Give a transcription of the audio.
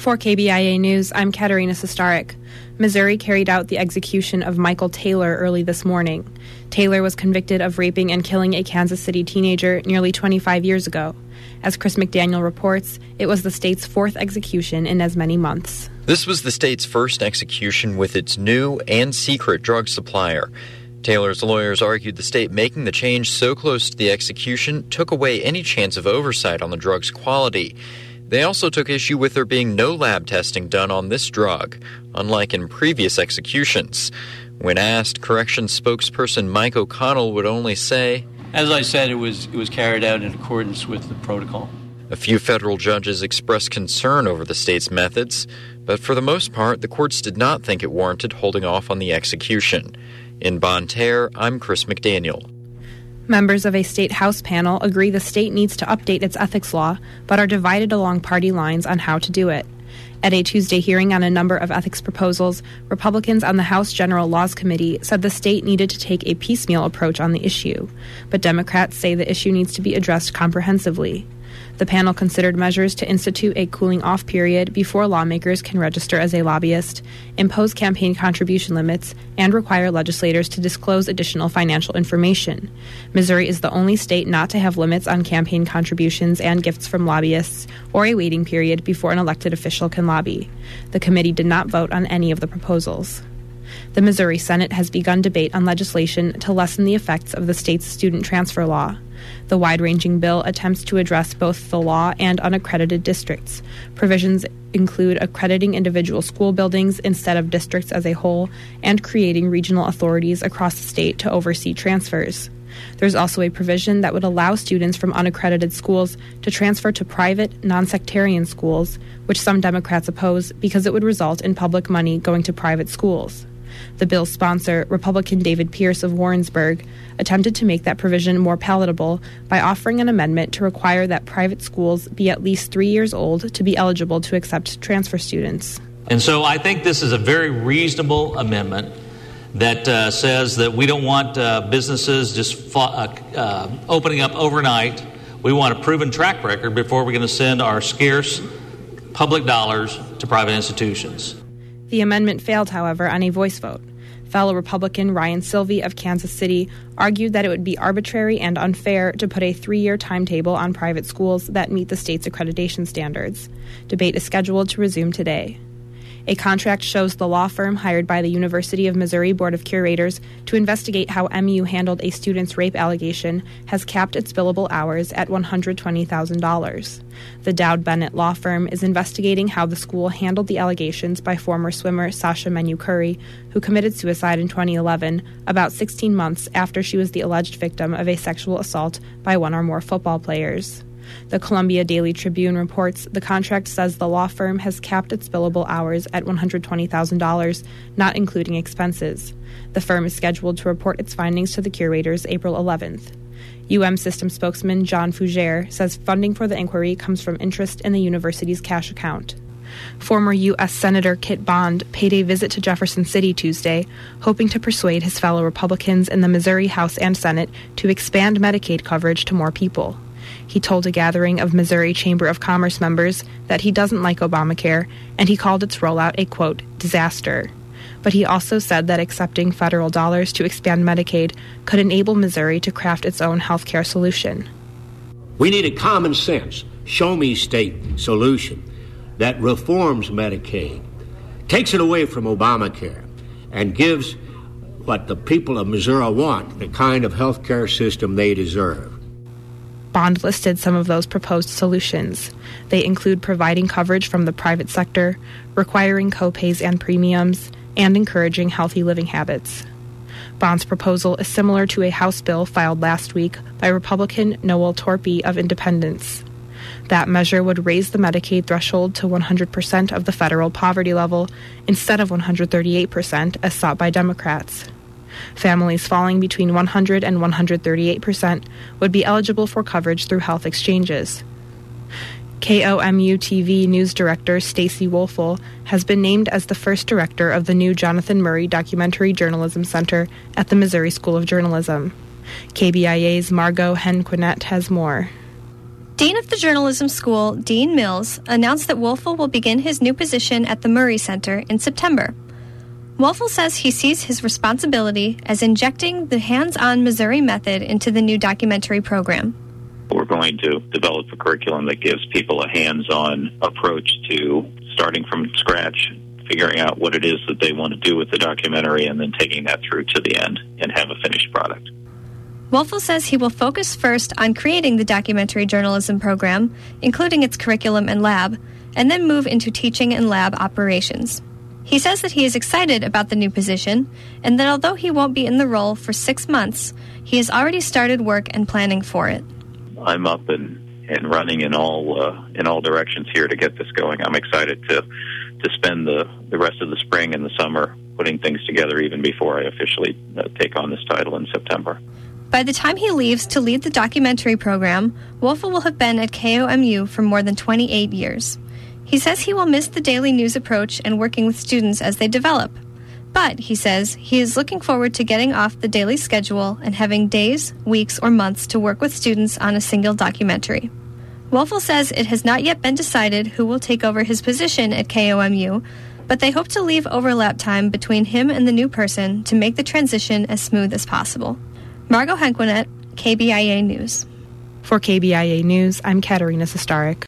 For KBIA News, I'm Katerina Sestarik. Missouri carried out the execution of Michael Taylor early this morning. Taylor was convicted of raping and killing a Kansas City teenager nearly 25 years ago. As Chris McDaniel reports, it was the state's fourth execution in as many months. This was the state's first execution with its new and secret drug supplier. Taylor's lawyers argued the state making the change so close to the execution took away any chance of oversight on the drug's quality. They also took issue with there being no lab testing done on this drug, unlike in previous executions. When asked, Corrections spokesperson Mike O'Connell would only say, "As I said, it was carried out in accordance with the protocol." A few federal judges expressed concern over the state's methods, but for the most part, the courts did not think it warranted holding off on the execution. In Bonne Terre, I'm Chris McDaniel. Members of a state House panel agree the state needs to update its ethics law, but are divided along party lines on how to do it. At a Tuesday hearing on a number of ethics proposals, Republicans on the House General Laws Committee said the state needed to take a piecemeal approach on the issue, but Democrats say the issue needs to be addressed comprehensively. The panel considered measures to institute a cooling-off period before lawmakers can register as a lobbyist, impose campaign contribution limits, and require legislators to disclose additional financial information. Missouri is the only state not to have limits on campaign contributions and gifts from lobbyists, or a waiting period before an elected official can lobby. The committee did not vote on any of the proposals. The Missouri Senate has begun debate on legislation to lessen the effects of the state's student transfer law. The wide-ranging bill attempts to address both the law and unaccredited districts. Provisions include accrediting individual school buildings instead of districts as a whole, and creating regional authorities across the state to oversee transfers. There's also a provision that would allow students from unaccredited schools to transfer to private, non-sectarian schools, which some Democrats oppose because it would result in public money going to private schools. The bill's sponsor, Republican David Pierce of Warrensburg, attempted to make that provision more palatable by offering an amendment to require that private schools be at least 3 years old to be eligible to accept transfer students. And so I think this is a very reasonable amendment that says that we don't want businesses just opening up overnight. We want a proven track record before we're going to send our scarce public dollars to private institutions. The amendment failed, however, on a voice vote. Fellow Republican Ryan Silvey of Kansas City argued that it would be arbitrary and unfair to put a 3-year timetable on private schools that meet the state's accreditation standards. Debate is scheduled to resume today. A contract shows the law firm hired by the University of Missouri Board of Curators to investigate how MU handled a student's rape allegation has capped its billable hours at $120,000. The Dowd Bennett law firm is investigating how the school handled the allegations by former swimmer Sasha Menu Curry, who committed suicide in 2011, about 16 months after she was the alleged victim of a sexual assault by one or more football players. The Columbia Daily Tribune reports the contract says the law firm has capped its billable hours at $120,000, not including expenses. The firm is scheduled to report its findings to the curators April 11th. UM system spokesman John Fougere says funding for the inquiry comes from interest in the university's cash account. Former U.S. Senator Kit Bond paid a visit to Jefferson City Tuesday, hoping to persuade his fellow Republicans in the Missouri House and Senate to expand Medicaid coverage to more people. He told a gathering of Missouri Chamber of Commerce members that he doesn't like Obamacare, and he called its rollout a, quote, disaster. But he also said that accepting federal dollars to expand Medicaid could enable Missouri to craft its own health care solution. We need a common sense, show-me state solution that reforms Medicaid, takes it away from Obamacare, and gives what the people of Missouri want, the kind of health care system they deserve. Bond listed some of those proposed solutions. They include providing coverage from the private sector, requiring co-pays and premiums, and encouraging healthy living habits. Bond's proposal is similar to a House bill filed last week by Republican Noel Torpey of Independence. That measure would raise the Medicaid threshold to 100% of the federal poverty level instead of 138% as sought by Democrats. Families falling between 100 and 138% would be eligible for coverage through health exchanges. KOMU-TV news director Stacey Wolfel has been named as the first director of the new Jonathan Murray Documentary Journalism Center at the Missouri School of Journalism. KBIA's Margot Henquinet has more. Dean of the Journalism School, Dean Mills, announced that Woelfel will begin his new position at the Murray Center in September. Woelfel says he sees his responsibility as injecting the hands-on Missouri method into the new documentary program. We're going to develop a curriculum that gives people a hands-on approach to starting from scratch, figuring out what it is that they want to do with the documentary, and then taking that through to the end and have a finished product. Woelfel says he will focus first on creating the documentary journalism program, including its curriculum and lab, and then move into teaching and lab operations. He says that he is excited about the new position, and that although he won't be in the role for 6 months, he has already started work and planning for it. I'm up and running in all directions here to get this going. I'm excited to spend the rest of the spring and the summer putting things together even before I officially take on this title in September. By the time he leaves to lead the documentary program, Woelfel will have been at KOMU for more than 28 years. He says he will miss the daily news approach and working with students as they develop. But, he says, he is looking forward to getting off the daily schedule and having days, weeks, or months to work with students on a single documentary. Woelfel says it has not yet been decided who will take over his position at KOMU, but they hope to leave overlap time between him and the new person to make the transition as smooth as possible. Margot Henquinet, KBIA News. For KBIA News, I'm Katerina Sestarik.